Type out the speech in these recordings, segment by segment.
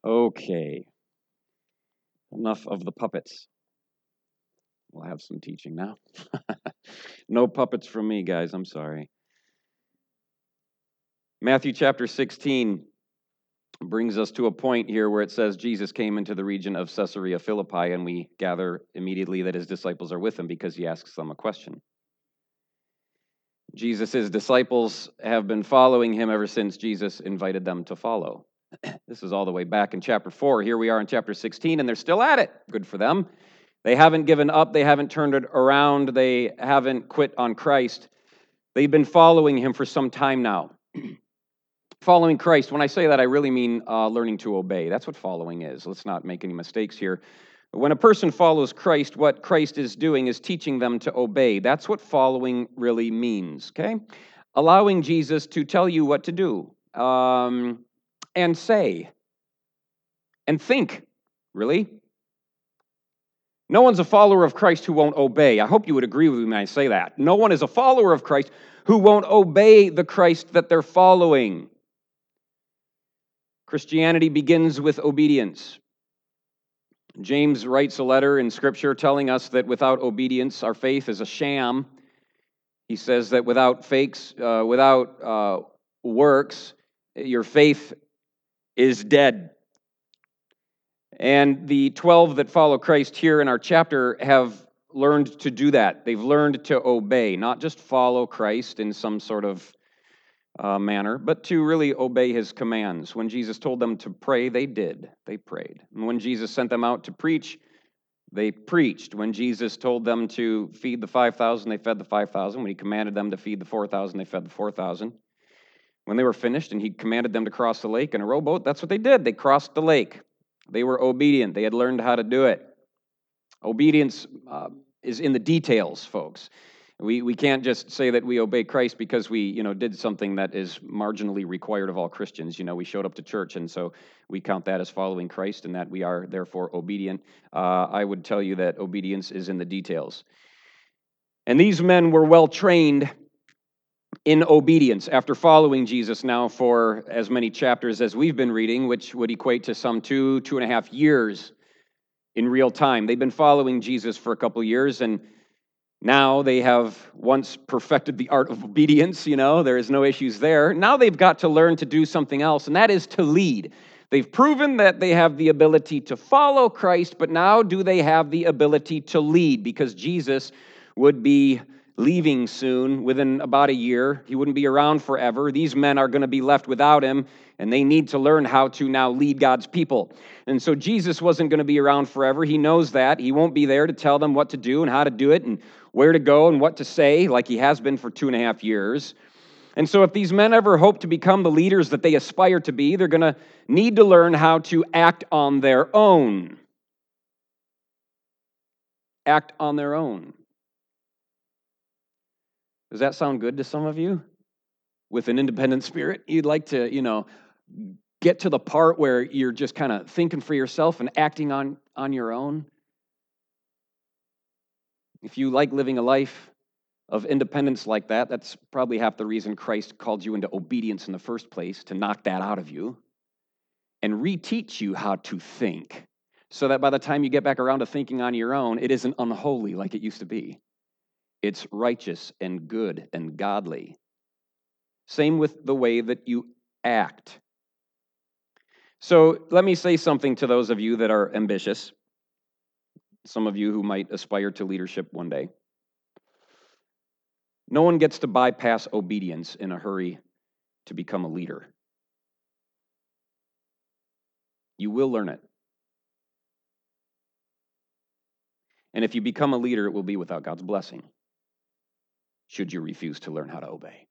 Okay, enough of the puppets. We'll have some teaching now. No puppets from me, guys. I'm sorry. Matthew chapter 16 brings us to a point here where it says Jesus came into the region of Caesarea Philippi, and we gather immediately that his disciples are with him because he asks them a question. Jesus' disciples have been following him ever since Jesus invited them to follow. This is all the way back in chapter 4. Here we are in chapter 16, and they're still at it. Good for them. They haven't given up. They haven't turned it around. They haven't quit on Christ. They've been following him for some time now. Following Christ, when I say that, I really mean learning to obey. That's what following is. Let's not make any mistakes here. When a person follows Christ, what Christ is doing is teaching them to obey. That's what following really means, okay? Allowing Jesus to tell you what to do and say and think, really. No one's a follower of Christ who won't obey. I hope you would agree with me when I say that. No one is a follower of Christ who won't obey the Christ that they're following. Christianity begins with obedience. James writes a letter in Scripture telling us that without obedience, our faith is a sham. He says that without works, your faith is dead. And the 12 that follow Christ here in our chapter have learned to do that. They've learned to obey, not just follow Christ in some sort of manner, but to really obey his commands. When Jesus told them to pray, they did. They prayed. And when Jesus sent them out to preach, they preached. When Jesus told them to feed the 5,000, they fed the 5,000. When he commanded them to feed the 4,000, they fed the 4,000. When they were finished and he commanded them to cross the lake in a rowboat, that's what they did. They crossed the lake. They were obedient. They had learned how to do it. Obedience is in the details, folks. We can't just say that we obey Christ because we did something that is marginally required of all Christians. We showed up to church, and so we count that as following Christ, and that we are therefore obedient. I would tell you that obedience is in the details. And these men were well trained in obedience after following Jesus now for as many chapters as we've been reading, which would equate to some 2.5 years in real time. They've been following Jesus for a couple years, and now they have once perfected the art of obedience. There is no issues there. Now they've got to learn to do something else, and that is to lead. They've proven that they have the ability to follow Christ, but now do they have the ability to lead? Because Jesus would be leaving soon, within about a year. He wouldn't be around forever. These men are going to be left without him, and they need to learn how to now lead God's people. And so Jesus wasn't going to be around forever. He knows that. He won't be there to tell them what to do and how to do it and where to go and what to say, like he has been for 2.5 years. And so if these men ever hope to become the leaders that they aspire to be, they're going to need to learn how to act on their own. Act on their own. Does that sound good to some of you? With an independent spirit, you'd like to, get to the part where you're just kind of thinking for yourself and acting on your own. If you like living a life of independence like that, that's probably half the reason Christ called you into obedience in the first place, to knock that out of you and reteach you how to think, so that by the time you get back around to thinking on your own, it isn't unholy like it used to be. It's righteous and good and godly. Same with the way that you act. So let me say something to those of you that are ambitious, some of you who might aspire to leadership one day. No one gets to bypass obedience in a hurry to become a leader. You will learn it. And if you become a leader, it will be without God's blessing, should you refuse to learn how to obey.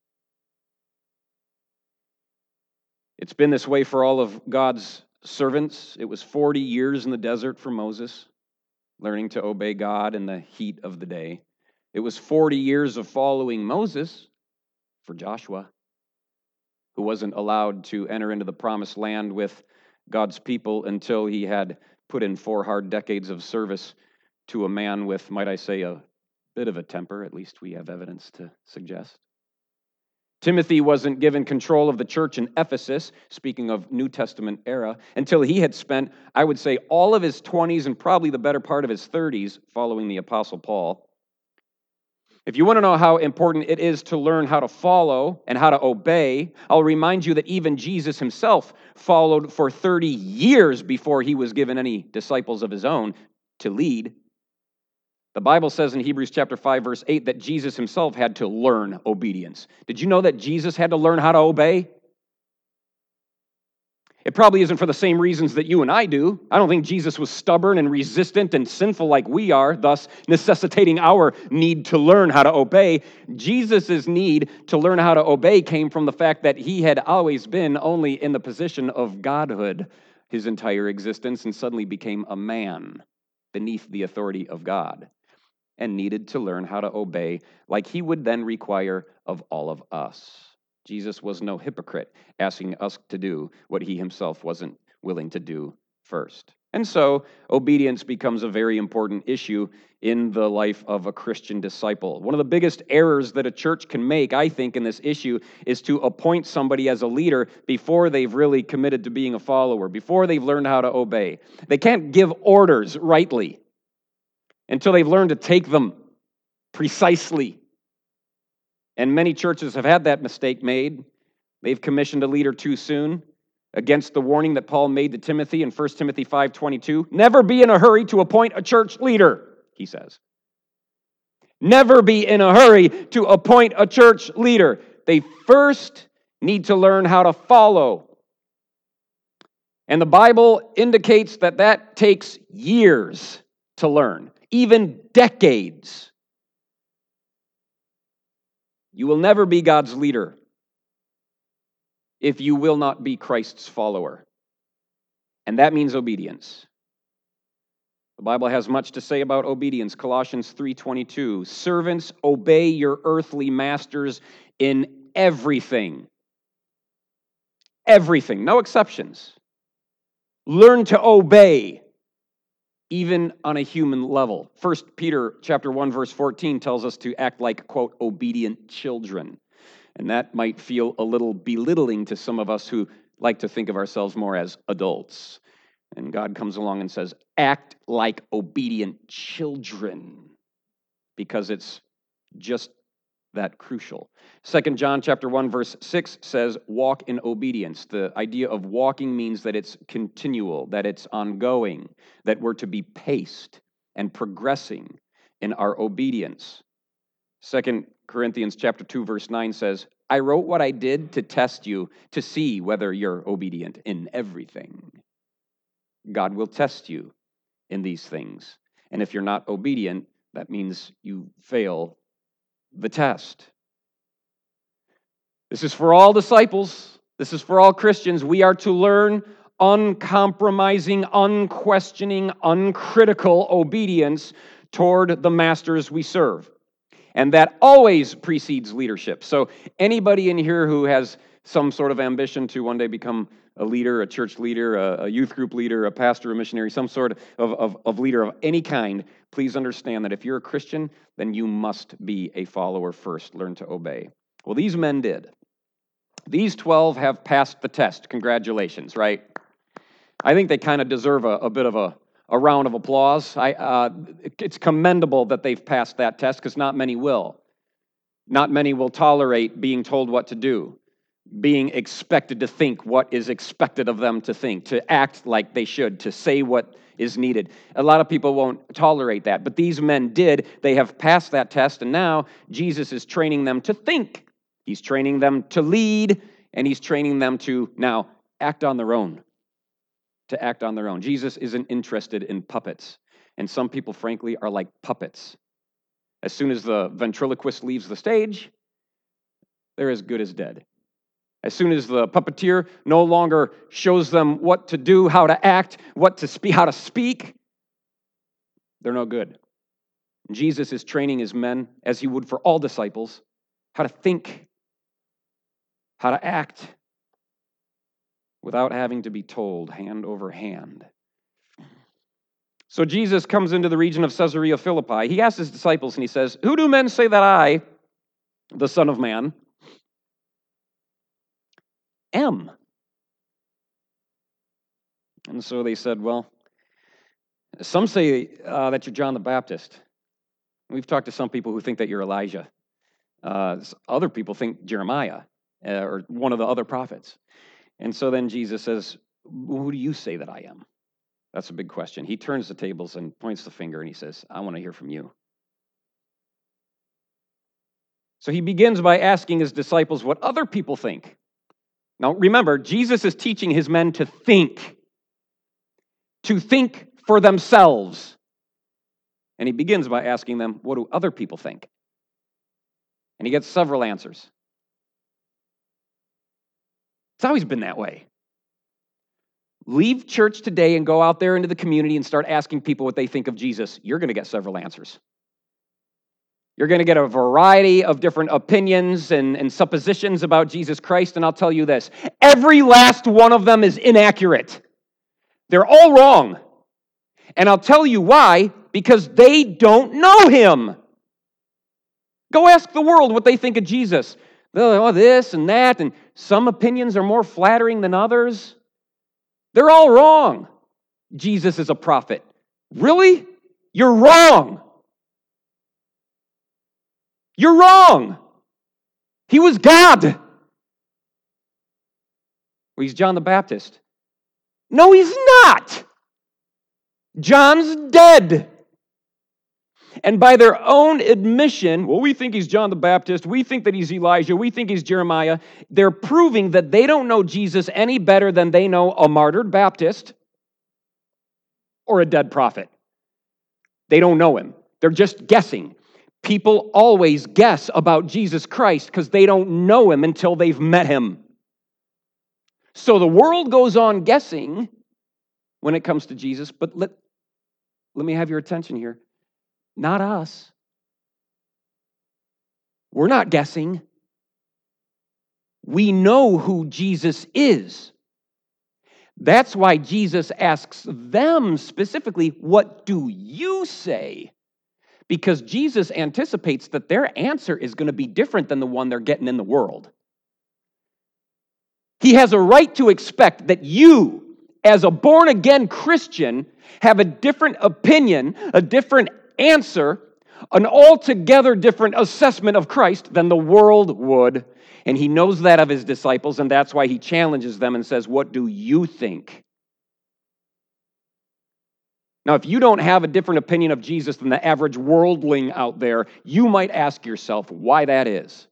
It's been this way for all of God's servants. It was 40 years in the desert for Moses, learning to obey God in the heat of the day. It was 40 years of following Moses for Joshua, who wasn't allowed to enter into the promised land with God's people until he had put in 4 hard decades of service to a man with, might I say, a bit of a temper. At least we have evidence to suggest. Timothy wasn't given control of the church in Ephesus, speaking of New Testament era, until he had spent, I would say, all of his 20s and probably the better part of his 30s following the Apostle Paul. If you want to know how important it is to learn how to follow and how to obey, I'll remind you that even Jesus himself followed for 30 years before he was given any disciples of his own to lead. The Bible says in Hebrews chapter 5, verse 8, that Jesus himself had to learn obedience. Did you know that Jesus had to learn how to obey? It probably isn't for the same reasons that you and I do. I don't think Jesus was stubborn and resistant and sinful like we are, thus necessitating our need to learn how to obey. Jesus' need to learn how to obey came from the fact that he had always been only in the position of godhood his entire existence and suddenly became a man beneath the authority of God and needed to learn how to obey like he would then require of all of us. Jesus was no hypocrite, asking us to do what he himself wasn't willing to do first. And so, obedience becomes a very important issue in the life of a Christian disciple. One of the biggest errors that a church can make, I think, in this issue is to appoint somebody as a leader before they've really committed to being a follower, before they've learned how to obey. They can't give orders rightly until they've learned to take them precisely. And many churches have had that mistake made. They've commissioned a leader too soon against the warning that Paul made to Timothy in 1 Timothy 5:22. Never be in a hurry to appoint a church leader, he says. Never be in a hurry to appoint a church leader. They first need to learn how to follow. And the Bible indicates that that takes years to learn, even decades. You will never be God's leader if you will not be Christ's follower. And that means obedience. The Bible has much to say about obedience. Colossians 3:22, servants, obey your earthly masters in everything. Everything, no exceptions. Learn to obey, even on a human level. 1 Peter chapter 1, verse 14 tells us to act like, quote, obedient children. And that might feel a little belittling to some of us who like to think of ourselves more as adults. And God comes along and says, act like obedient children, because it's just that crucial. 2 John chapter 1, verse 6 says, walk in obedience. The idea of walking means that it's continual, that it's ongoing, that we're to be paced and progressing in our obedience. 2 Corinthians chapter 2, verse 9 says, I wrote what I did to test you, to see whether you're obedient in everything. God will test you in these things. And if you're not obedient, that means you fail the test. This is for all disciples. This is for all Christians. We are to learn uncompromising, unquestioning, uncritical obedience toward the masters we serve. And that always precedes leadership. So anybody in here who has some sort of ambition to one day become a leader, a church leader, a youth group leader, a pastor, a missionary, some sort of leader of any kind, please understand that if you're a Christian, then you must be a follower first. Learn to obey. Well, these men did. These 12 have passed the test. Congratulations, right? I think they kind of deserve a bit of a round of applause. It's commendable that they've passed that test, because not many will. Not many will tolerate being told what to do, being expected to think what is expected of them to think, to act like they should, to say what is needed. A lot of people won't tolerate that, but these men did. They have passed that test, and now Jesus is training them to think. He's training them to lead, and he's training them to now act on their own. To act on their own. Jesus isn't interested in puppets, and some people, frankly, are like puppets. As soon as the ventriloquist leaves the stage, they're as good as dead. As soon as the puppeteer no longer shows them what to do, how to act, what to speak, how to speak, they're no good. Jesus is training his men, as he would for all disciples, how to think, how to act, without having to be told hand over hand. So Jesus comes into the region of Caesarea Philippi. He asks his disciples and he says, who do men say that I, the Son of Man, am. And so they said, well, some say that you're John the Baptist. We've talked to some people who think that you're Elijah. Other people think Jeremiah or one of the other prophets. And so then Jesus says, who do you say that I am? That's a big question. He turns the tables and points the finger and he says, I want to hear from you. So he begins by asking his disciples what other people think. Now remember, Jesus is teaching his men to think for themselves. And he begins by asking them, what do other people think? And he gets several answers. It's always been that way. Leave church today and go out there into the community and start asking people what they think of Jesus. You're going to get several answers. You're going to get a variety of different opinions and suppositions about Jesus Christ, and I'll tell you this, every last one of them is inaccurate. They're all wrong. And I'll tell you why, because they don't know him. Go ask the world what they think of Jesus. Oh, this and that, and some opinions are more flattering than others. They're all wrong. Jesus is a prophet. Really? You're wrong. You're wrong. He was God. Well, he's John the Baptist. No, he's not. John's dead. And by their own admission, well, we think he's John the Baptist, we think that he's Elijah, we think he's Jeremiah, they're proving that they don't know Jesus any better than they know a martyred Baptist or a dead prophet. They don't know him. They're just guessing. People always guess about Jesus Christ because they don't know him until they've met him. So the world goes on guessing when it comes to Jesus, but let me have your attention here. Not us. We're not guessing. We know who Jesus is. That's why Jesus asks them specifically, what do you say? Because Jesus anticipates that their answer is going to be different than the one they're getting in the world. He has a right to expect that you, as a born-again Christian, have a different opinion, a different answer, an altogether different assessment of Christ than the world would. And he knows that of his disciples, and that's why he challenges them and says, what do you think? Now, if you don't have a different opinion of Jesus than the average worldling out there, you might ask yourself why that is.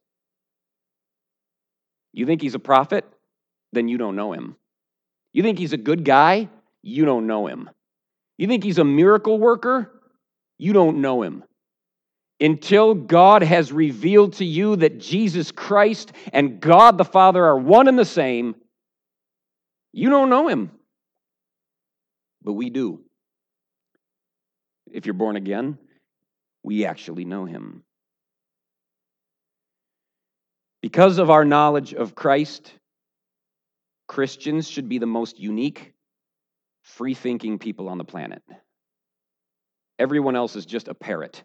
You think he's a prophet? Then you don't know him. You think he's a good guy? You don't know him. You think he's a miracle worker? You don't know him. Until God has revealed to you that Jesus Christ and God the Father are one and the same, you don't know him. But we do. If you're born again, we actually know him. Because of our knowledge of Christ, Christians should be the most unique, free-thinking people on the planet. Everyone else is just a parrot.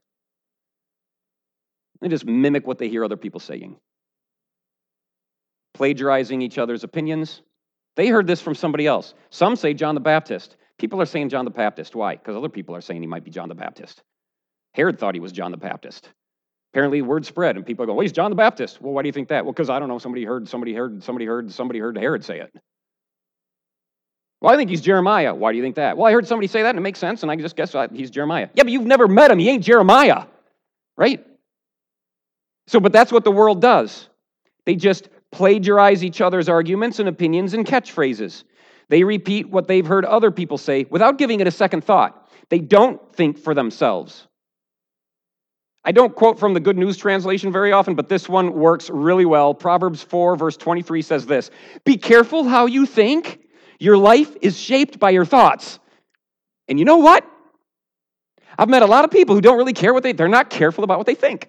They just mimic what they hear other people saying. Plagiarizing each other's opinions. They heard this from somebody else. Some say John the Baptist. People are saying John the Baptist. Why? Because other people are saying he might be John the Baptist. Herod thought he was John the Baptist. Apparently, word spread, and people go, "Oh, he's John the Baptist." Well, why do you think that? Well, because I don't know. Somebody heard Herod say it. Well, I think he's Jeremiah. Why do you think that? Well, I heard somebody say that, and it makes sense, and I just guess he's Jeremiah. Yeah, but you've never met him. He ain't Jeremiah, right? So, but that's what the world does. They just plagiarize each other's arguments and opinions and catchphrases. They repeat what they've heard other people say without giving it a second thought. They don't think for themselves. I don't quote from the Good News Translation very often, but this one works really well. Proverbs 4, verse 23 says this, "Be careful how you think. Your life is shaped by your thoughts." And you know what? I've met a lot of people who don't really care they're not careful about what they think.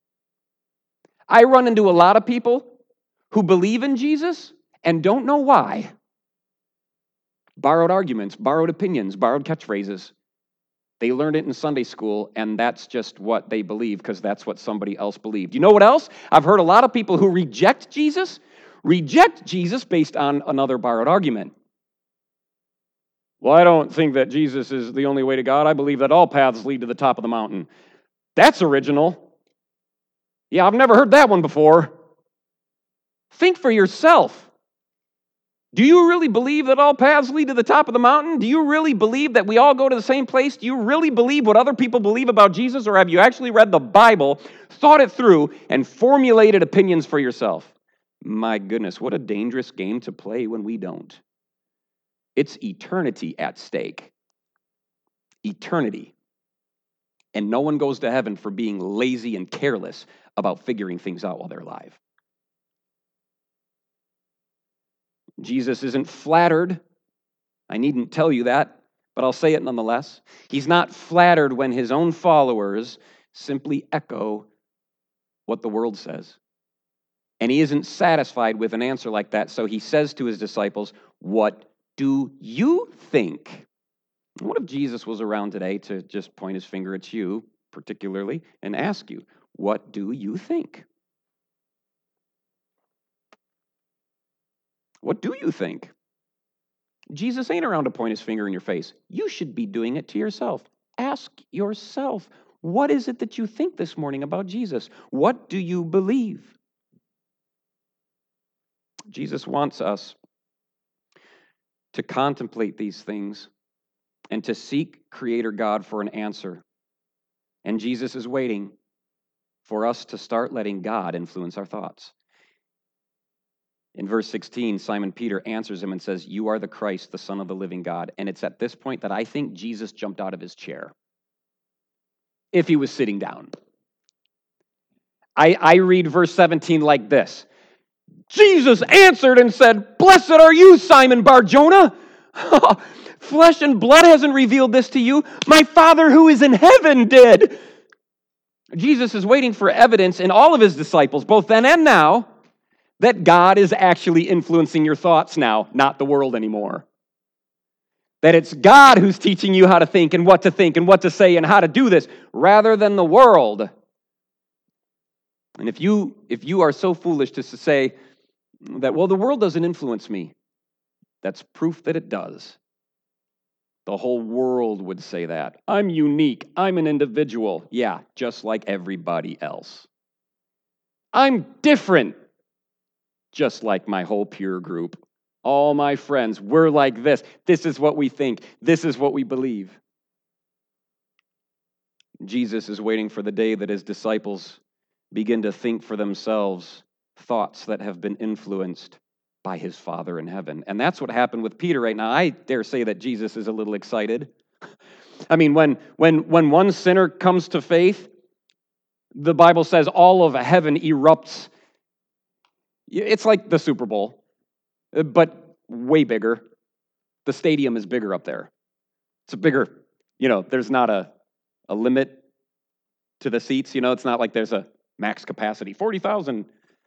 I run into a lot of people who believe in Jesus and don't know why. Borrowed arguments, borrowed opinions, borrowed catchphrases. They learned it in Sunday school, and that's just what they believe because that's what somebody else believed. You know what else? I've heard a lot of people who reject Jesus reject Jesus based on another borrowed argument. Well, I don't think that Jesus is the only way to God. I believe that all paths lead to the top of the mountain. That's original. Yeah, I've never heard that one before. Think for yourself. Do you really believe that all paths lead to the top of the mountain? Do you really believe that we all go to the same place? Do you really believe what other people believe about Jesus? Or have you actually read the Bible, thought it through, and formulated opinions for yourself? My goodness, what a dangerous game to play when we don't. It's eternity at stake. Eternity. And no one goes to heaven for being lazy and careless about figuring things out while they're alive. Jesus isn't flattered. I needn't tell you that, but I'll say it nonetheless. He's not flattered when his own followers simply echo what the world says. And he isn't satisfied with an answer like that, so he says to his disciples, "What do you think?" What if Jesus was around today to just point his finger at you, particularly, and ask you, "What do you think?" What do you think? Jesus ain't around to point his finger in your face. You should be doing it to yourself. Ask yourself, what is it that you think this morning about Jesus? What do you believe? Jesus wants us to contemplate these things and to seek Creator God for an answer. And Jesus is waiting for us to start letting God influence our thoughts. In verse 16, Simon Peter answers him and says, "You are the Christ, the Son of the living God." And it's at this point that I think Jesus jumped out of his chair, if he was sitting down. I read verse 17 like this. Jesus answered and said, "Blessed are you, Simon Bar-Jonah. Flesh and blood hasn't revealed this to you. My Father who is in heaven did." Jesus is waiting for evidence in all of his disciples, both then and now, that God is actually influencing your thoughts now, not the world anymore. That it's God who's teaching you how to think and what to say and how to do this, rather than the world. And if you are so foolish to say that, well, the world doesn't influence me, that's proof that it does. The whole world would say that. I'm unique. I'm an individual. Yeah, just like everybody else. I'm different. Just like my whole peer group. All my friends, we're like this. This is what we think. This is what we believe. Jesus is waiting for the day that his disciples begin to think for themselves thoughts that have been influenced by his Father in heaven. And that's what happened with Peter right now. I dare say that Jesus is a little excited. I mean, when one sinner comes to faith, the Bible says all of heaven erupts. It's like the Super Bowl, but way bigger. The stadium is bigger up there. It's a bigger, there's not a limit to the seats. It's not like there's a max capacity, 40,000.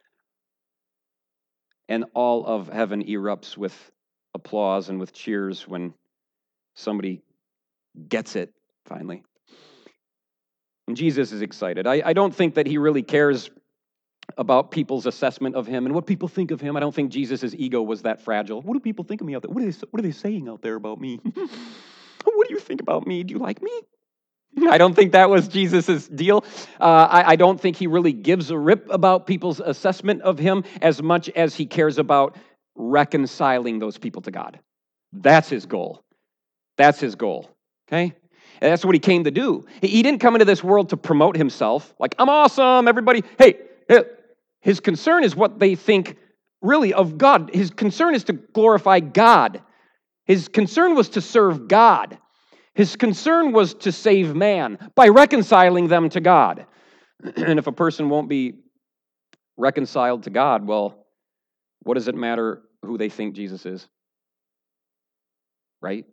And all of heaven erupts with applause and with cheers when somebody gets it, finally. And Jesus is excited. I don't think that he really cares about people's assessment of him and what people think of him. I don't think Jesus' ego was that fragile. What do people think of me out there? What are they saying out there about me? What do you think about me? Do you like me? I don't think that was Jesus' deal. I don't think he really gives a rip about people's assessment of him as much as he cares about reconciling those people to God. That's his goal. That's his goal, okay? And that's what he came to do. He didn't come into this world to promote himself, like, I'm awesome, everybody. Hey, his concern is what they think really of God. His concern is to glorify God. His concern was to serve God. His concern was to save man by reconciling them to God. And if a person won't be reconciled to God, well, what does it matter who they think Jesus is? Right?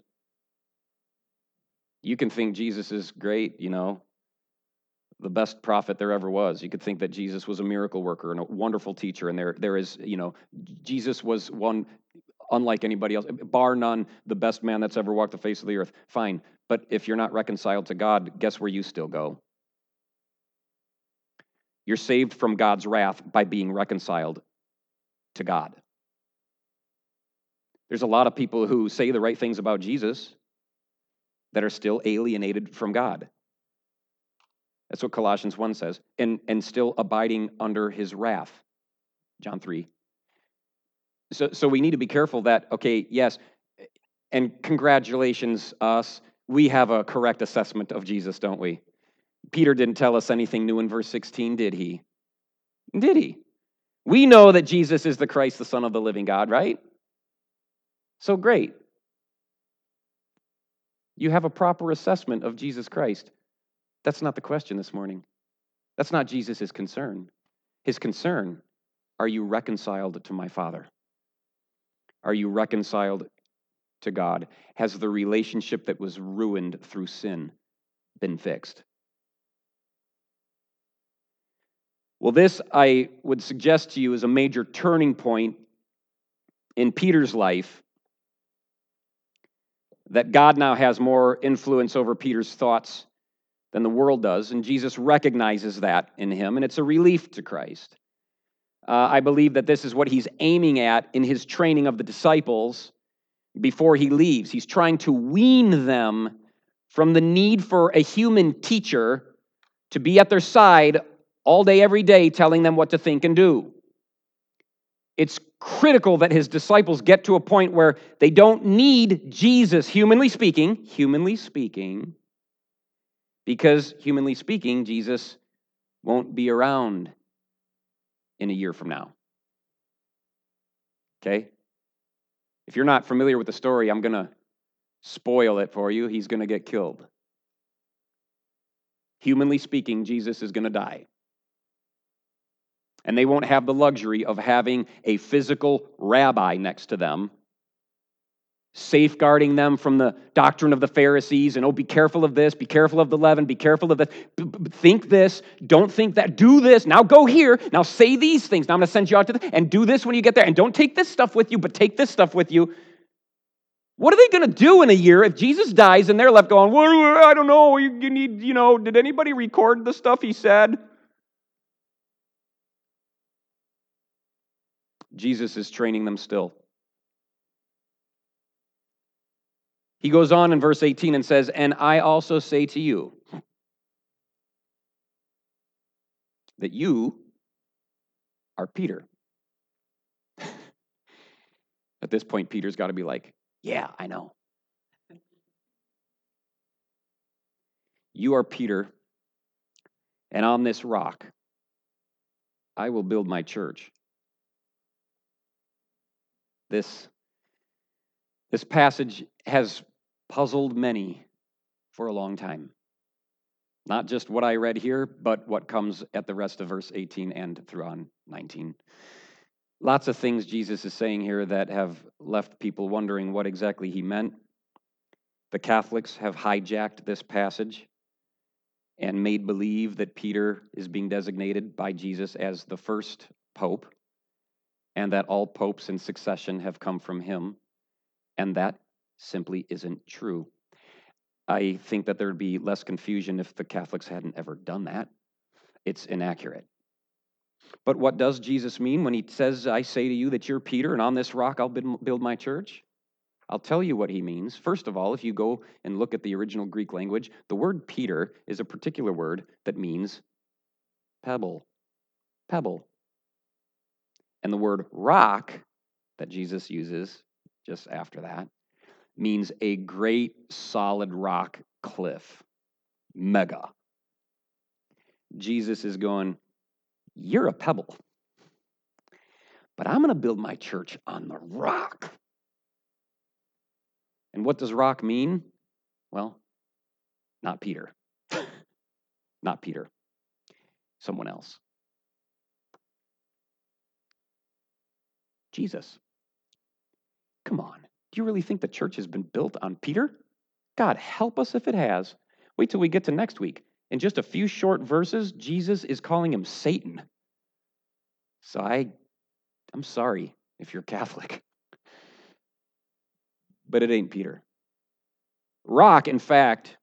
You can think Jesus is great, the best prophet there ever was. You could think that Jesus was a miracle worker and a wonderful teacher, and there is, Jesus was one unlike anybody else, bar none, the best man that's ever walked the face of the earth. Fine. But if you're not reconciled to God, guess where you still go? You're saved from God's wrath by being reconciled to God. There's a lot of people who say the right things about Jesus that are still alienated from God. That's what Colossians 1 says. And still abiding under his wrath. John 3. So we need to be careful that, okay, yes, and congratulations us, we have a correct assessment of Jesus, don't we? Peter didn't tell us anything new in verse 16, did he? Did he? We know that Jesus is the Christ, the Son of the living God, right? So great. You have a proper assessment of Jesus Christ. That's not the question this morning. That's not Jesus' concern. His concern, are you reconciled to my Father? Are you reconciled to God? Has the relationship that was ruined through sin been fixed? Well, this, I would suggest to you, is a major turning point in Peter's life, that God now has more influence over Peter's thoughts than the world does, and Jesus recognizes that in him, and it's a relief to Christ. I believe that this is what he's aiming at in his training of the disciples before he leaves. He's trying to wean them from the need for a human teacher to be at their side all day, every day, telling them what to think and do. It's critical that his disciples get to a point where they don't need Jesus, humanly speaking, because humanly speaking, Jesus won't be around in a year from now. Okay? If you're not familiar with the story, I'm going to spoil it for you. He's going to get killed. Humanly speaking, Jesus is going to die. And they won't have the luxury of having a physical rabbi next to them, safeguarding them from the doctrine of the Pharisees, and, oh, be careful of this, be careful of the leaven, be careful of this, think this, don't think that, do this, now go here, now say these things, now I'm going to send you out to and do this when you get there, and don't take this stuff with you, but take this stuff with you. What are they going to do in a year if Jesus dies and they're left going, well, I don't know, you need, did anybody record the stuff he said? Jesus is training them still. He goes on in verse 18 and says, and I also say to you that you are Peter. At this point, Peter's got to be like, yeah, I know. You are Peter, and on this rock, I will build my church. This passage has puzzled many for a long time. Not just what I read here, but what comes at the rest of verse 18 and through on 19. Lots of things Jesus is saying here that have left people wondering what exactly he meant. The Catholics have hijacked this passage and made believe that Peter is being designated by Jesus as the first pope, and that all popes in succession have come from him, and that simply isn't true. I think that there would be less confusion if the Catholics hadn't ever done that. It's inaccurate. But what does Jesus mean when he says, I say to you that you're Peter, and on this rock I'll build my church? I'll tell you what he means. First of all, if you go and look at the original Greek language, the word Peter is a particular word that means pebble. Pebble. And the word rock that Jesus uses just after that means a great solid rock cliff. Mega. Jesus is going, you're a pebble, but I'm going to build my church on the rock. And what does rock mean? Well, not Peter. Not Peter. Someone else. Jesus. Come on. Do you really think the church has been built on Peter? God, help us if it has. Wait till we get to next week. In just a few short verses, Jesus is calling him Satan. So I'm sorry if you're Catholic. But it ain't Peter. Rock, in fact,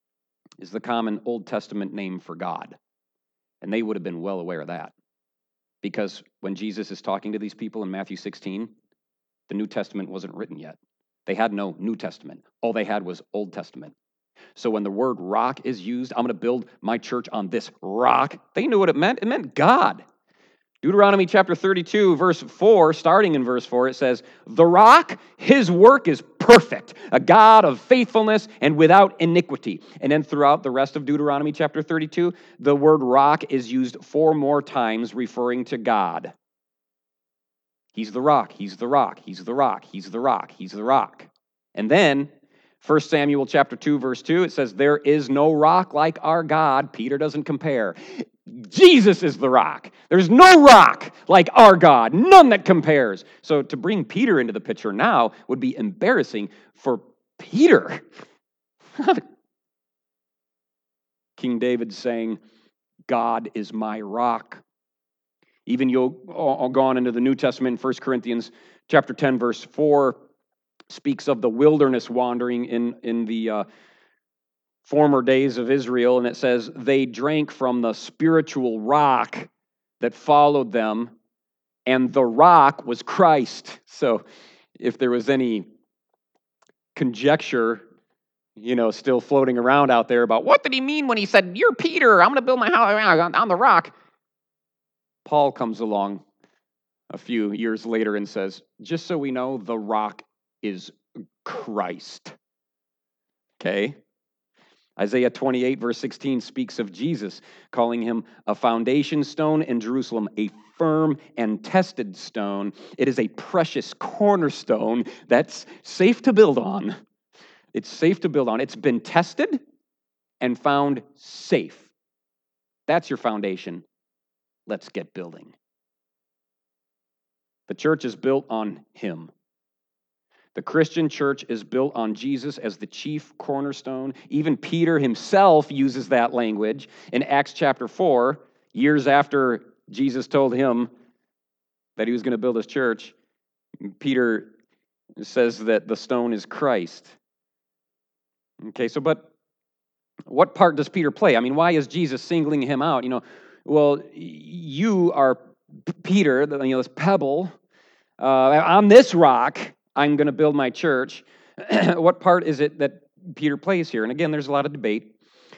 is the common Old Testament name for God. And they would have been well aware of that. Because when Jesus is talking to these people in Matthew 16, the New Testament wasn't written yet. They had no New Testament. All they had was Old Testament. So when the word rock is used, I'm going to build my church on this rock, they knew what it meant. It meant God. Deuteronomy chapter 32, verse 4, starting in verse 4, it says, "The rock, his work is perfect, a God of faithfulness and without iniquity." And then throughout the rest of Deuteronomy chapter 32, the word rock is used 4 more times referring to God. He's the rock, he's the rock, he's the rock, he's the rock, he's the rock. And then 1 Samuel chapter 2, verse 2, it says, "There is no rock like our God." Peter doesn't compare. Jesus is the rock. There's no rock like our God, none that compares. So to bring Peter into the picture now would be embarrassing for Peter. King David saying, "God is my rock." Even you'll go on into the New Testament, 1 Corinthians chapter 10, verse 4, speaks of the wilderness wandering in the former days of Israel, and it says, "They drank from the spiritual rock that followed them, and the rock was Christ." So if there was any conjecture, still floating around out there about what did he mean when he said, "You're Peter, I'm going to build my house on the rock," Paul comes along a few years later and says, "Just so we know, the rock is Christ." Okay? Isaiah 28, verse 16 speaks of Jesus, calling him a foundation stone in Jerusalem, a firm and tested stone. It is a precious cornerstone that's safe to build on. It's safe to build on. It's been tested and found safe. That's your foundation. Let's get building. The church is built on him. The Christian church is built on Jesus as the chief cornerstone. Even Peter himself uses that language in Acts chapter 4, years after Jesus told him that he was going to build his church. Peter says that the stone is Christ. Okay, but what part does Peter play? I mean, why is Jesus singling him out? Well, you are Peter, this pebble. On this rock, I'm going to build my church. What part is it that Peter plays here? And again, there's a lot of debate.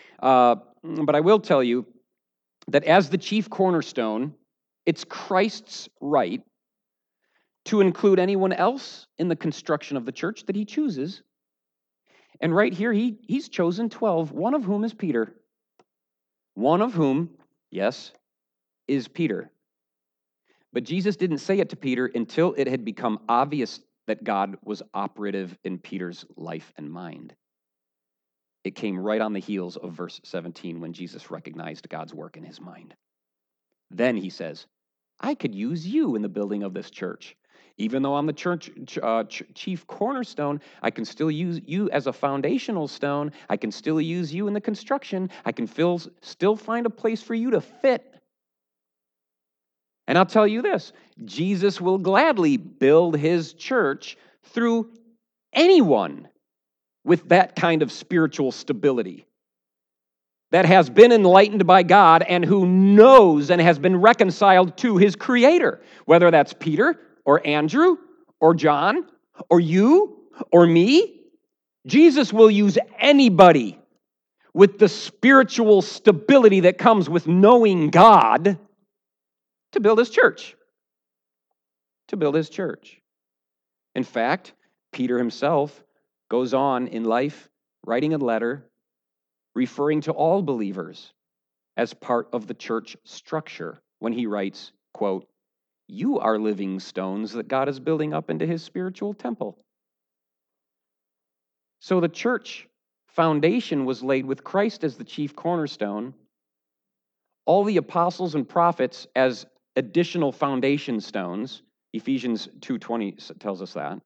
But I will tell you that as the chief cornerstone, it's Christ's right to include anyone else in the construction of the church that he chooses. And right here, he's chosen 12, one of whom is Peter. One of whom, yes, is Peter. But Jesus didn't say it to Peter until it had become obvious that God was operative in Peter's life and mind. It came right on the heels of verse 17 when Jesus recognized God's work in his mind. Then he says, "I could use you in the building of this church. Even though I'm the church chief cornerstone, I can still use you as a foundational stone. I can still use you in the construction. I can still find a place for you to fit." And I'll tell you this, Jesus will gladly build his church through anyone with that kind of spiritual stability, that has been enlightened by God and who knows and has been reconciled to his Creator, whether that's Peter or Andrew or John or you or me. Jesus will use anybody with the spiritual stability that comes with knowing God to build his church. To build his church. In fact, Peter himself goes on in life writing a letter referring to all believers as part of the church structure when he writes, quote, "You are living stones that God is building up into his spiritual temple." So the church foundation was laid with Christ as the chief cornerstone, all the apostles and prophets as additional foundation stones. Ephesians 2:20 tells us that.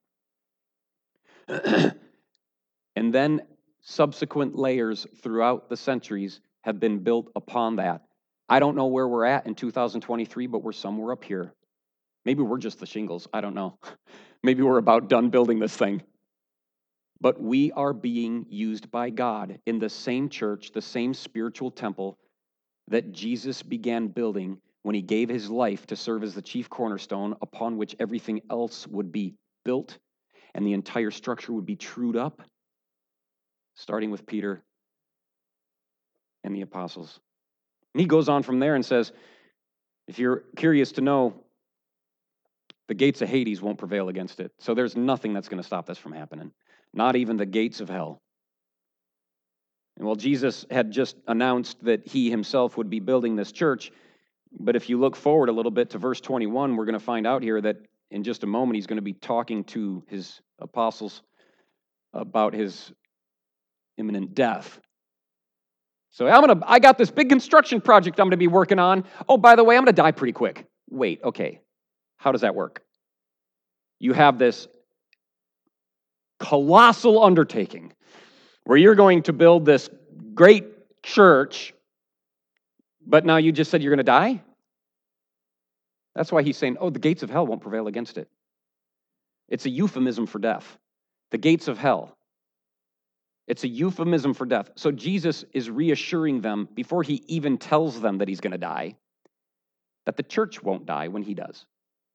And then subsequent layers throughout the centuries have been built upon that. I don't know where we're at in 2023, but we're somewhere up here. Maybe we're just the shingles. I don't know. Maybe we're about done building this thing. But we are being used by God in the same church, the same spiritual temple that Jesus began building when he gave his life to serve as the chief cornerstone upon which everything else would be built and the entire structure would be trued up, starting with Peter and the apostles. And he goes on from there and says, if you're curious to know, the gates of Hades won't prevail against it. So there's nothing that's going to stop this from happening, not even the gates of hell. And while Jesus had just announced that he himself would be building this church, but if you look forward a little bit to verse 21, we're going to find out here that in just a moment he's going to be talking to his apostles about his imminent death. So I got this big construction project I'm going to be working on. Oh, by the way, I'm going to die pretty quick. Wait, okay. How does that work? You have this colossal undertaking where you're going to build this great church, but now you just said you're going to die? That's why he's saying, the gates of hell won't prevail against it. It's a euphemism for death. The gates of hell. It's a euphemism for death. So Jesus is reassuring them before he even tells them that he's going to die, that the church won't die when he does.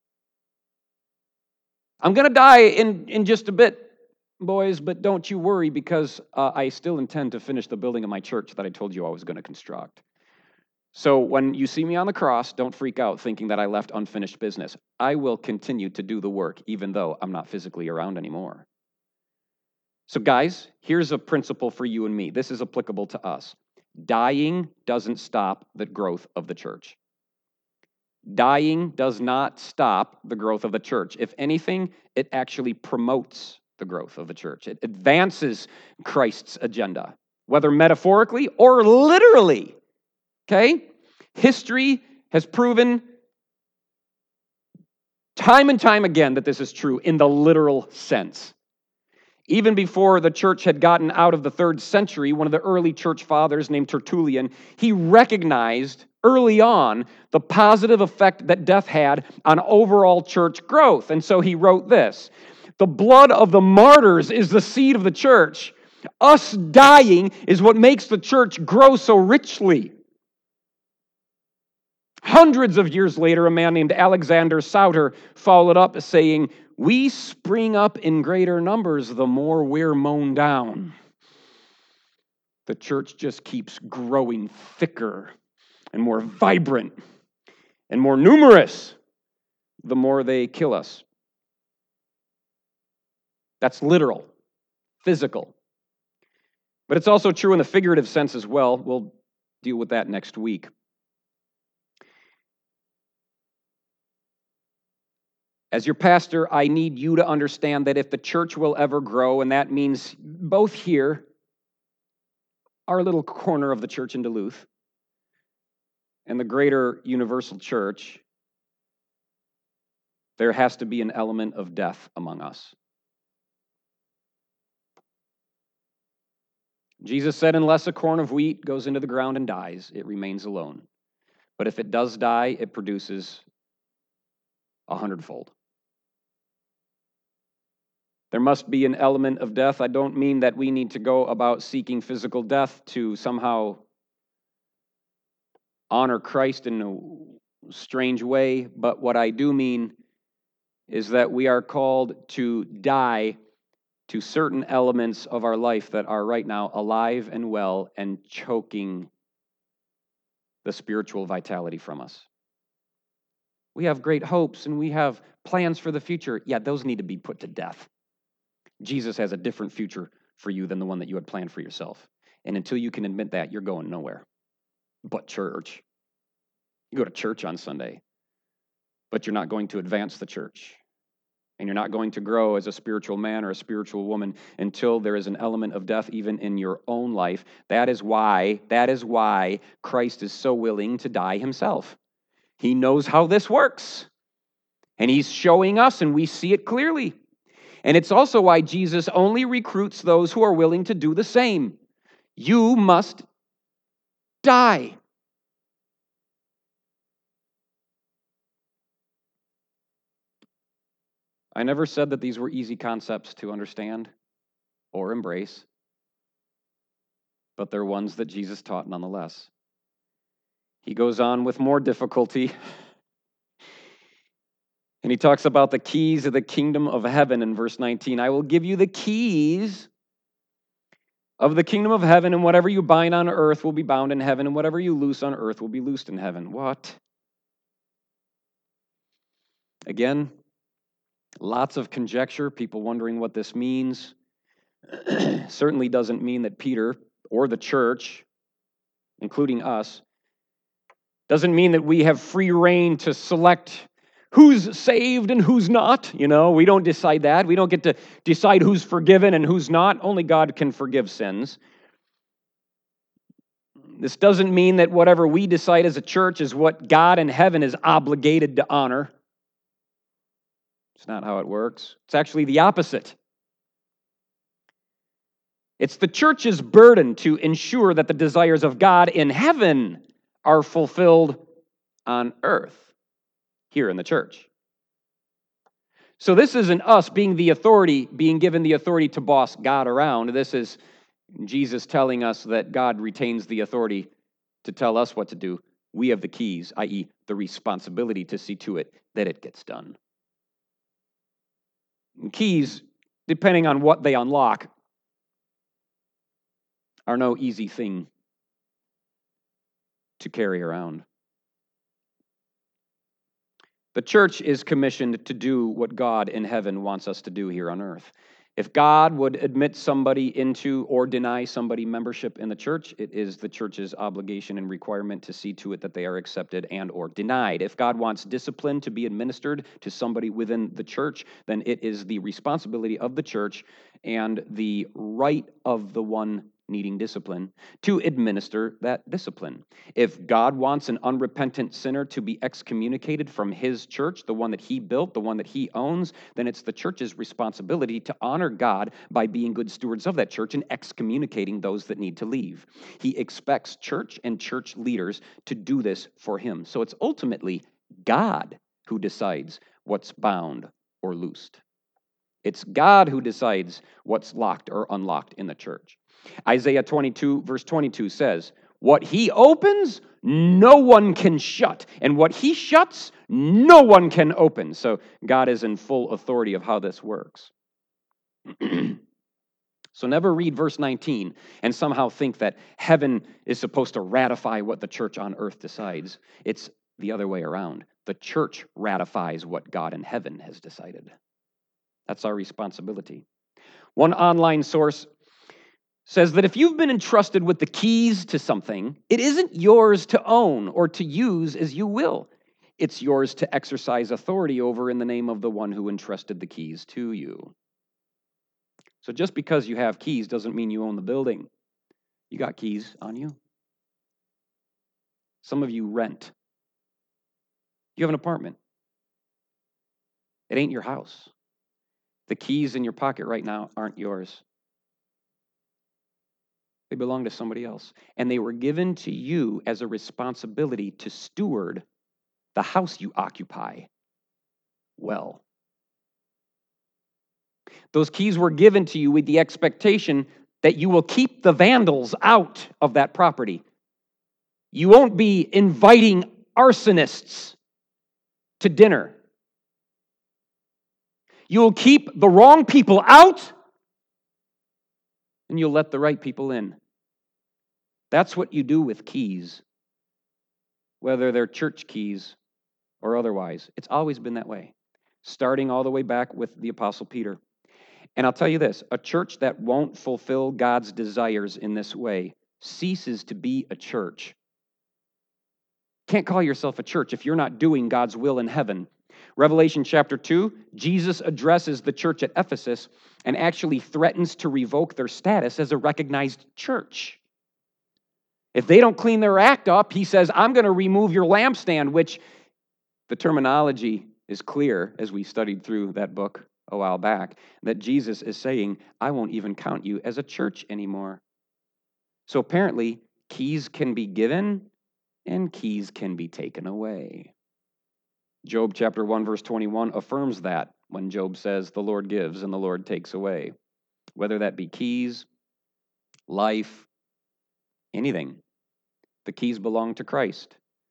I'm going to die in just a bit, boys, but don't you worry because I still intend to finish the building of my church that I told you I was going to construct. So when you see me on the cross, don't freak out thinking that I left unfinished business. I will continue to do the work even though I'm not physically around anymore. So guys, here's a principle for you and me. This is applicable to us. Dying doesn't stop the growth of the church. Dying does not stop the growth of the church. If anything, it actually promotes the growth of the church. It advances Christ's agenda, whether metaphorically or literally. Okay? History has proven time and time again that this is true in the literal sense. Even before the church had gotten out of the 3rd century, one of the early church fathers named Tertullian, he recognized early on the positive effect that death had on overall church growth. And so he wrote this: the blood of the martyrs is the seed of the church. Us dying is what makes the church grow so richly. Hundreds of years later, a man named Alexander Sauter followed up saying, we spring up in greater numbers the more we're mown down. The church just keeps growing thicker and more vibrant and more numerous the more they kill us. That's literal, physical. But it's also true in the figurative sense as well. We'll deal with that next week. As your pastor, I need you to understand that if the church will ever grow, and that means both here, our little corner of the church in Duluth, and the greater universal church, there has to be an element of death among us. Jesus said, unless a corn of wheat goes into the ground and dies, it remains alone. But if it does die, it produces 100-fold. There must be an element of death. I don't mean that we need to go about seeking physical death to somehow honor Christ in a strange way, but what I do mean is that we are called to die to certain elements of our life that are right now alive and well and choking the spiritual vitality from us. We have great hopes and we have plans for the future. Yeah, those need to be put to death. Jesus has a different future for you than the one that you had planned for yourself. And until you can admit that, you're going nowhere but church. You go to church on Sunday, but you're not going to advance the church. And you're not going to grow as a spiritual man or a spiritual woman until there is an element of death even in your own life. That is why Christ is so willing to die himself. He knows how this works. And he's showing us, and we see it clearly. And it's also why Jesus only recruits those who are willing to do the same. You must die. I never said that these were easy concepts to understand or embrace, but they're ones that Jesus taught nonetheless. He goes on with more difficulty. And he talks about the keys of the kingdom of heaven in verse 19. I will give you the keys of the kingdom of heaven, and whatever you bind on earth will be bound in heaven, and whatever you loose on earth will be loosed in heaven. What? Again, lots of conjecture, people wondering what this means. Certainly doesn't mean that Peter or the church, including us, doesn't mean that we have free rein to select who's saved and who's not. We don't decide that. We don't get to decide who's forgiven and who's not. Only God can forgive sins. This doesn't mean that whatever we decide as a church is what God in heaven is obligated to honor. It's not how it works. It's actually the opposite. It's the church's burden to ensure that the desires of God in heaven are fulfilled on earth, here in the church. So this isn't us being given the authority to boss God around. This is Jesus telling us that God retains the authority to tell us what to do. We have the keys, i.e., the responsibility to see to it that it gets done. And keys, depending on what they unlock, are no easy thing to carry around. The church is commissioned to do what God in heaven wants us to do here on earth. If God would admit somebody into or deny somebody membership in the church, it is the church's obligation and requirement to see to it that they are accepted and or denied. If God wants discipline to be administered to somebody within the church, then it is the responsibility of the church and the right of the one needing discipline to administer that discipline. If God wants an unrepentant sinner to be excommunicated from his church, the one that he built, the one that he owns, then it's the church's responsibility to honor God by being good stewards of that church and excommunicating those that need to leave. He expects church and church leaders to do this for him. So it's ultimately God who decides what's bound or loosed. It's God who decides what's locked or unlocked in the church. Isaiah 22, verse 22 says, what he opens, no one can shut. And what he shuts, no one can open. So God is in full authority of how this works. So never read verse 19 and somehow think that heaven is supposed to ratify what the church on earth decides. It's the other way around. The church ratifies what God in heaven has decided. That's our responsibility. One online source says that if you've been entrusted with the keys to something, it isn't yours to own or to use as you will. It's yours to exercise authority over in the name of the one who entrusted the keys to you. So just because you have keys doesn't mean you own the building. You got keys on you. Some of you rent. You have an apartment. It ain't your house. The keys in your pocket right now aren't yours. They belong to somebody else. And they were given to you as a responsibility to steward the house you occupy well. Those keys were given to you with the expectation that you will keep the vandals out of that property. You won't be inviting arsonists to dinner. You'll keep the wrong people out, and you'll let the right people in. That's what you do with keys, whether they're church keys or otherwise. It's always been that way, starting all the way back with the Apostle Peter. And I'll tell you this, a church that won't fulfill God's desires in this way ceases to be a church. Can't call yourself a church if you're not doing God's will in heaven. Revelation chapter 2, Jesus addresses the church at Ephesus and actually threatens to revoke their status as a recognized church. If they don't clean their act up, he says, I'm going to remove your lampstand, which the terminology is clear as we studied through that book a while back, that Jesus is saying, I won't even count you as a church anymore. So apparently, keys can be given and keys can be taken away. Job chapter 1, verse 21 affirms that when Job says, the Lord gives and the Lord takes away. Whether that be keys, life, anything. The keys belong to Christ.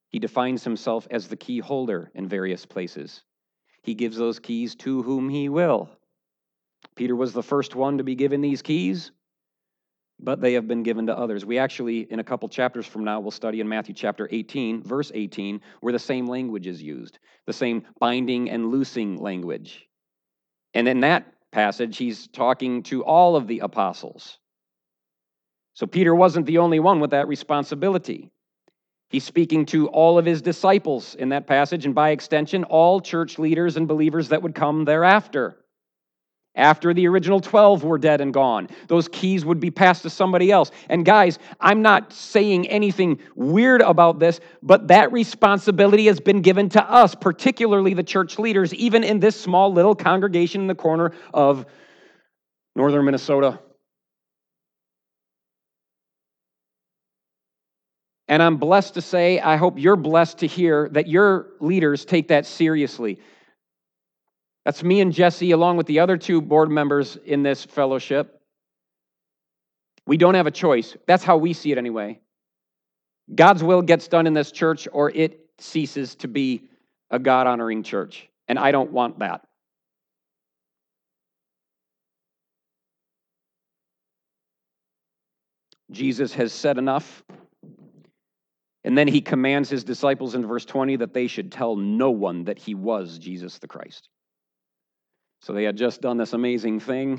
He defines himself as the key holder in various places. He gives those keys to whom he will. Peter was the first one to be given these keys, but they have been given to others. We actually, in a couple chapters from now, will study in Matthew chapter 18, verse 18, where the same language is used, the same binding and loosing language. And in that passage, he's talking to all of the apostles. So Peter wasn't the only one with that responsibility. He's speaking to all of his disciples in that passage, and by extension, all church leaders and believers that would come thereafter. After the original 12 were dead and gone, those keys would be passed to somebody else. And guys, I'm not saying anything weird about this, but that responsibility has been given to us, particularly the church leaders, even in this small little congregation in the corner of northern Minnesota. And I'm blessed to say, I hope you're blessed to hear that your leaders take that seriously. That's me and Jesse, along with the other two board members in this fellowship. We don't have a choice. That's how we see it anyway. God's will gets done in this church, or it ceases to be a God-honoring church. And I don't want that. Jesus has said enough. And then he commands his disciples in verse 20 that they should tell no one that he was Jesus the Christ. So they had just done this amazing thing.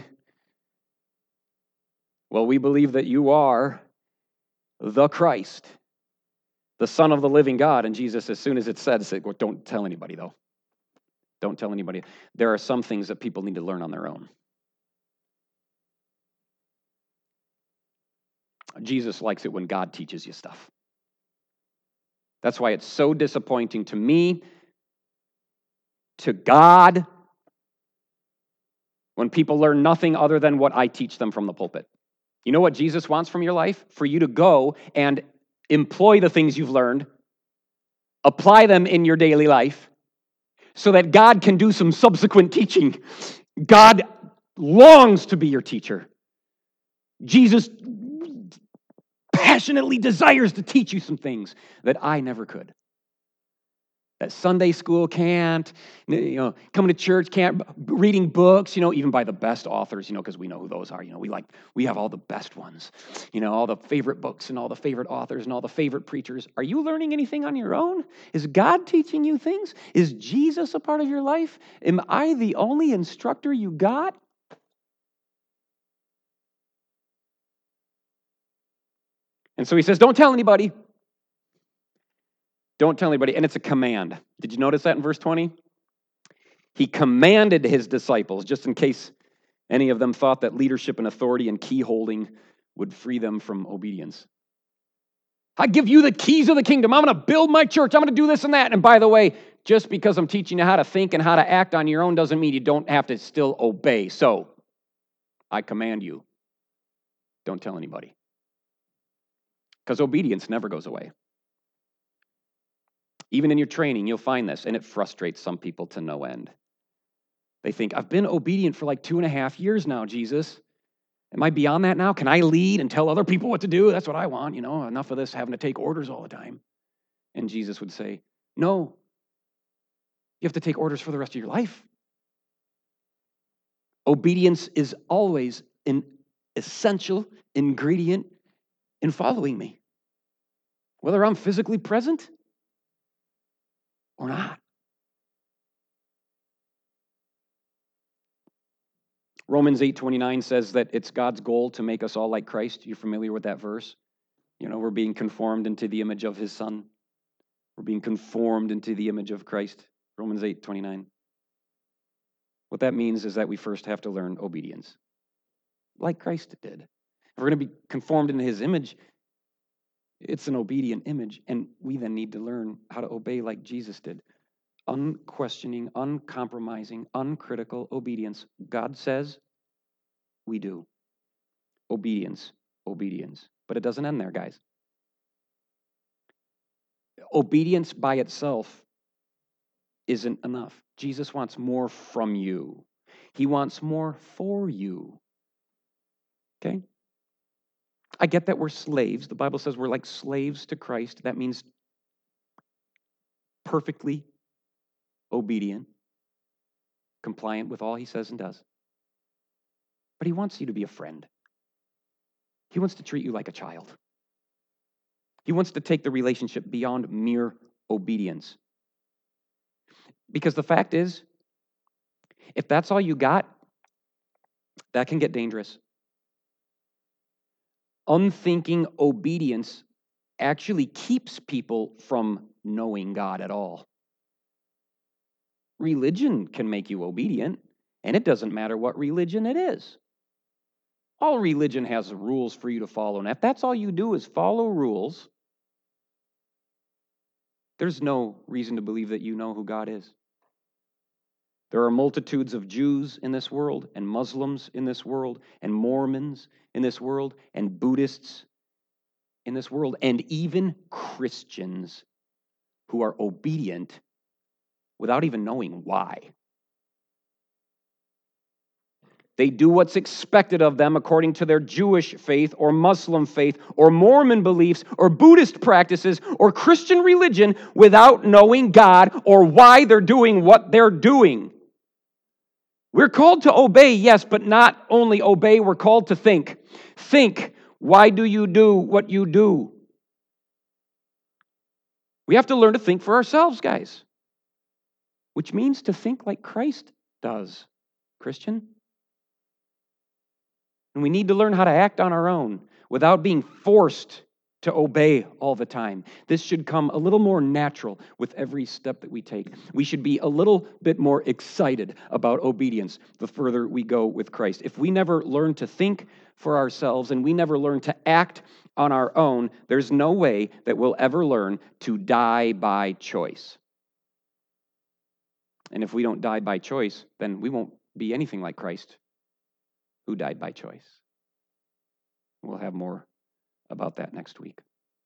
Well, we believe that you are the Christ, the Son of the living God. And Jesus, as soon as it said, well, don't tell anybody, though. Don't tell anybody. There are some things that people need to learn on their own. Jesus likes it when God teaches you stuff. That's why it's so disappointing to me, to God, when people learn nothing other than what I teach them from the pulpit. You know what Jesus wants from your life? For you to go and employ the things you've learned, apply them in your daily life, so that God can do some subsequent teaching. God longs to be your teacher. Jesus passionately desires to teach you some things that I never could. That Sunday school can't, coming to church can't, reading books, even by the best authors, because we know who those are. We have all the best ones, all the favorite books and all the favorite authors and all the favorite preachers. Are you learning anything on your own? Is God teaching you things? Is Jesus a part of your life? Am I the only instructor you got? And so he says, don't tell anybody. Don't tell anybody. And it's a command. Did you notice that in verse 20? He commanded his disciples, just in case any of them thought that leadership and authority and key holding would free them from obedience. I give you the keys of the kingdom. I'm going to build my church. I'm going to do this and that. And by the way, just because I'm teaching you how to think and how to act on your own doesn't mean you don't have to still obey. So, I command you, don't tell anybody. Because obedience never goes away. Even in your training, you'll find this, and it frustrates some people to no end. They think, I've been obedient for like 2.5 years now, Jesus. Am I beyond that now? Can I lead and tell other people what to do? That's what I want, enough of this having to take orders all the time. And Jesus would say, no, you have to take orders for the rest of your life. Obedience is always an essential ingredient in following me, whether I'm physically present or not. Romans 8:29 says that it's God's goal to make us all like Christ. You familiar with that verse? We're being conformed into the image of his Son. We're being conformed into the image of Christ. Romans 8:29. What that means is that we first have to learn obedience, like Christ did. If we're going to be conformed into his image, it's an obedient image, and we then need to learn how to obey like Jesus did. Unquestioning, uncompromising, uncritical obedience. God says, we do. Obedience, obedience. But it doesn't end there, guys. Obedience by itself isn't enough. Jesus wants more from you. He wants more for you. Okay? I get that we're slaves. The Bible says we're like slaves to Christ. That means perfectly obedient, compliant with all he says and does. But he wants you to be a friend. He wants to treat you like a child. He wants to take the relationship beyond mere obedience. Because the fact is, if that's all you got, that can get dangerous. Unthinking obedience actually keeps people from knowing God at all. Religion can make you obedient, and it doesn't matter what religion it is. All religion has rules for you to follow, and if that's all you do is follow rules, there's no reason to believe that you know who God is. There are multitudes of Jews in this world, and Muslims in this world, and Mormons in this world, and Buddhists in this world, and even Christians who are obedient without even knowing why. They do what's expected of them according to their Jewish faith or Muslim faith or Mormon beliefs or Buddhist practices or Christian religion without knowing God or why they're doing what they're doing. We're called to obey, yes, but not only obey, we're called to think. Think, why do you do what you do? We have to learn to think for ourselves, guys, which means to think like Christ does, Christian. And we need to learn how to act on our own without being forced to obey all the time. This should come a little more natural with every step that we take. We should be a little bit more excited about obedience the further we go with Christ. If we never learn to think for ourselves and we never learn to act on our own, there's no way that we'll ever learn to die by choice. And if we don't die by choice, then we won't be anything like Christ, who died by choice. We'll have more about that next week.